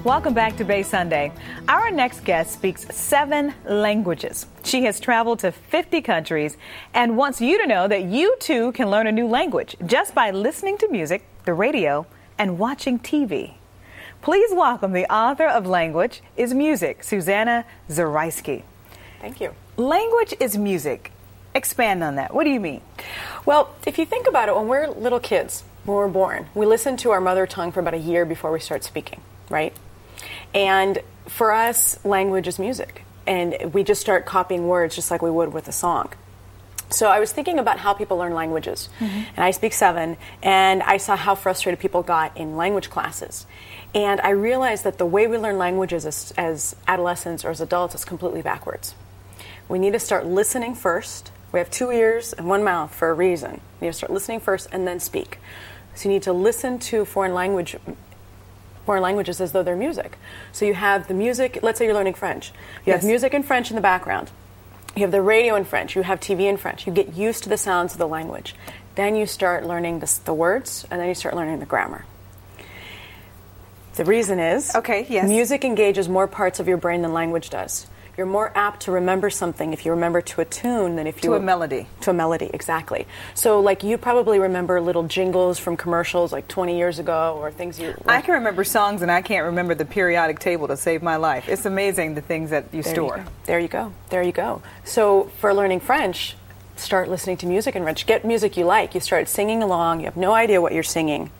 Welcome back to Bay Sunday. Our next guest speaks 7 languages. She has traveled to 50 countries and wants you to know that you too can learn a new language just by listening to music, the radio, and watching TV. Please welcome the author of Language is Music, Susanna Zariskie. Thank you. Language is music. Expand on that. What do you mean? Well, if you think about it, when we're little kids, when we're born, we listen to our mother tongue for about a year before we start speaking, right? And for us, language is music. And we just start copying words just like we would with a song. So I was thinking about how people learn languages. And I speak 7, and I saw how frustrated people got in language classes. And I realized that the way we learn languages as adolescents or as adults is completely backwards. We need to start listening first. We have 2 ears and 1 mouth for a reason. You need to start listening first and then speak. So you need to listen to foreign languages as though they're music. So you have the music, let's say you're learning French. You have music in French in the background. You have the radio in French. You have TV in French. You get used to the sounds of the language. Then you start learning the words, and then you start learning the grammar. The reason is music engages more parts of your brain than language does. You're more apt to remember something if you remember to a tune than if you... To a melody. To a melody, exactly. So, like, you probably remember little jingles from commercials, like, 20 years ago, or things you... I can remember songs, and I can't remember the periodic table to save my life. It's amazing the things that you store. There you go. There you go. So, for learning French, start listening to music in French. Get music you like. You start singing along. You have no idea what you're singing.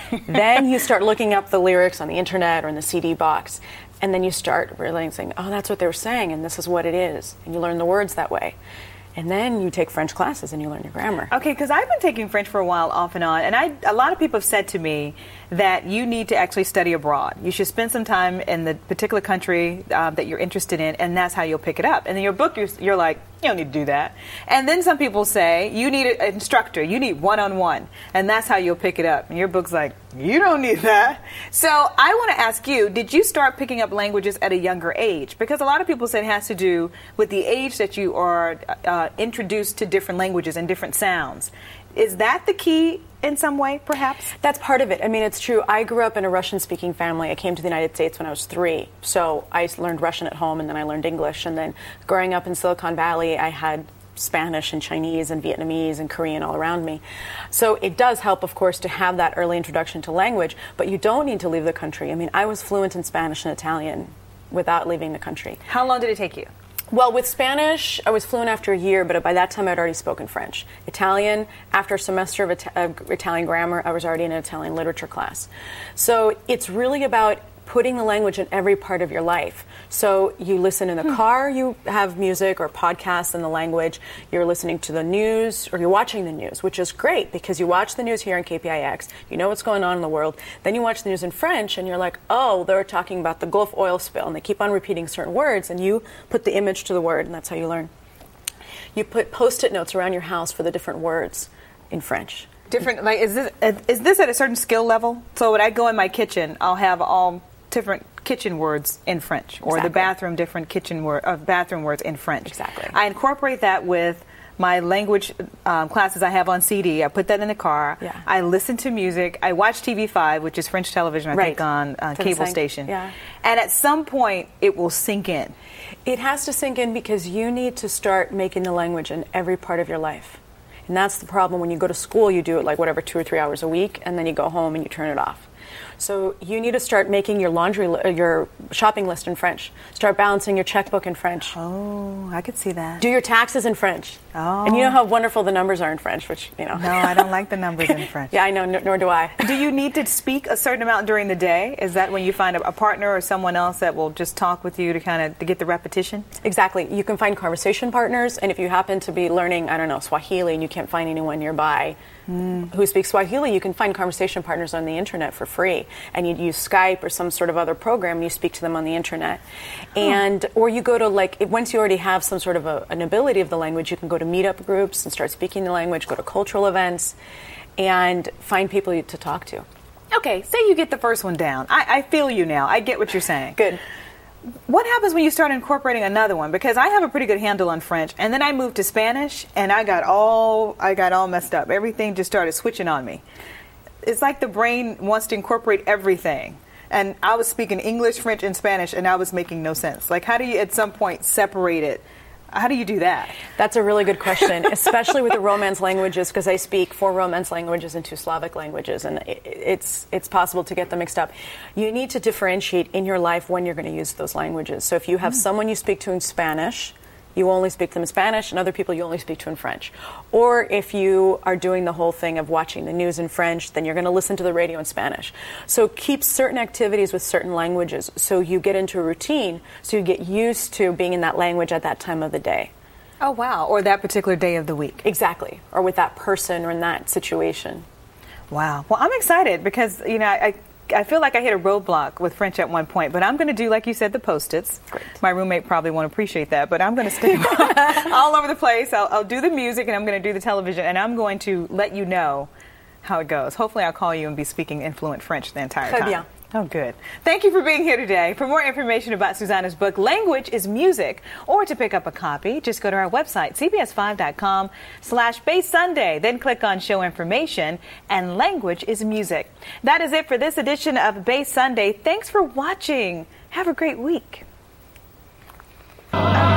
Then you start looking up the lyrics on the internet or in the CD box. And then you start realizing, oh, that's what they were saying, and this is what it is. And you learn the words that way. And then you take French classes and you learn your grammar. Okay, because I've been taking French for a while off and on, and a lot of people have said to me that you need to actually study abroad. You should spend some time in the particular country that you're interested in, and that's how you'll pick it up. And in your book, you're like, you don't need to do that. And then some people say, you need an instructor, you need one-on-one, and that's how you'll pick it up. And your book's like, you don't need that. So I want to ask you, did you start picking up languages at a younger age? Because a lot of people say it has to do with the age that you are introduced to different languages and different sounds. Is that the key in some way, perhaps? That's part of it. I mean, it's true. I grew up in a Russian-speaking family. I came to the United States when I was 3. So I learned Russian at home, and then I learned English. And then growing up in Silicon Valley, I had Spanish and Chinese and Vietnamese and Korean all around me. So it does help, of course, to have that early introduction to language, but you don't need to leave the country. I mean, I was fluent in Spanish and Italian without leaving the country. How long did it take you? Well, with Spanish, I was fluent after a year, but by that time I'd already spoken French. Italian, after a semester of Italian grammar, I was already in an Italian literature class. So it's really about putting the language in every part of your life. So you listen in the car, you have music or podcasts in the language, you're listening to the news, or you're watching the news, which is great because you watch the news here on KPIX, you know what's going on in the world, then you watch the news in French and you're like, oh, they're talking about the Gulf oil spill, and they keep on repeating certain words, and you put the image to the word, and that's how you learn. You put Post-it notes around your house for the different words in French. Different, like, is this at a certain skill level? So when I go in my kitchen, I'll have all different kitchen words in French, or the bathroom, different bathroom words in French. Exactly. I incorporate that with my language classes I have on CD. I put that in the car. Yeah. I listen to music. I watch TV5, which is French television, I think, on cable station. Yeah. And at some point, it will sink in. It has to sink in because you need to start making the language in every part of your life. And that's the problem. When you go to school, you do it like whatever 2 or 3 hours a week, and then you go home and you turn it off. So you need to start making your your shopping list in French. Start balancing your checkbook in French. Oh, I could see that. Do your taxes in French. Oh. And you know how wonderful the numbers are in French, which, you know. No, I don't like the numbers in French. Yeah, I know, nor do I. Do you need to speak a certain amount during the day? Is that when you find a partner or someone else that will just talk with you to get the repetition? Exactly. You can find conversation partners, and if you happen to be learning, I don't know, Swahili, and you can't find anyone nearby who speaks Swahili, you can find conversation partners on the internet for free. And you use Skype or some sort of other program, and you speak to them on the internet. And or you go to, like, once you already have some sort of an ability of the language, you can go to meetup groups and start speaking the language, go to cultural events, and find people to talk to. Okay, say you get the first one down. I feel you now. I get what you're saying. Good. What happens when you start incorporating another one? Because I have a pretty good handle on French, and then I moved to Spanish, and I got all messed up. Everything just started switching on me. It's like the brain wants to incorporate everything. and I was speaking English, French, and Spanish, and I was making no sense. Like, how do you at some point separate it? How do you do that? That's a really good question, especially with the Romance languages, because I speak 4 Romance languages and 2 Slavic languages, and it's possible to get them mixed up. You need to differentiate in your life when you're going to use those languages. So if you have someone you speak to in Spanish, you only speak to them in Spanish, and other people you only speak to in French. Or if you are doing the whole thing of watching the news in French, then you're going to listen to the radio in Spanish. So keep certain activities with certain languages so you get into a routine, so you get used to being in that language at that time of the day. Oh, wow. Or that particular day of the week. Exactly. Or with that person or in that situation. Wow. Well, I'm excited because, you know, I feel like I hit a roadblock with French at one point, but I'm going to do, like you said, the Post-its. Great. My roommate probably won't appreciate that, but I'm going to stay all over the place. I'll do the music, and I'm going to do the television, and I'm going to let you know how it goes. Hopefully I'll call you and be speaking fluent French the entire time. Très bien. Oh, good. Thank you for being here today. For more information about Susanna's book, Language is Music, or to pick up a copy, just go to our website, cbs5.com/BassSunday. Then click on Show Information, and Language is Music. That is it for this edition of Bass Sunday. Thanks for watching. Have a great week.